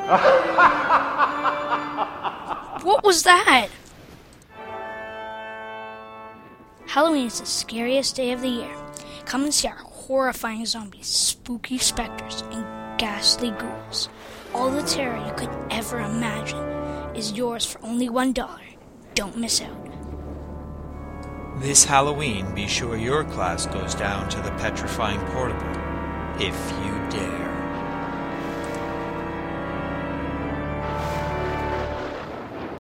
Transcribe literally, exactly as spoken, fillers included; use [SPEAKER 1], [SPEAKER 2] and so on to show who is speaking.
[SPEAKER 1] What was that? Halloween is the scariest day of the year. Come and see our horrifying zombies, spooky specters, and ghastly ghouls. All the terror you could ever imagine is yours for only one dollar. Don't miss out.
[SPEAKER 2] This Halloween, be sure your class goes down to the Petrifying Portable, if you dare.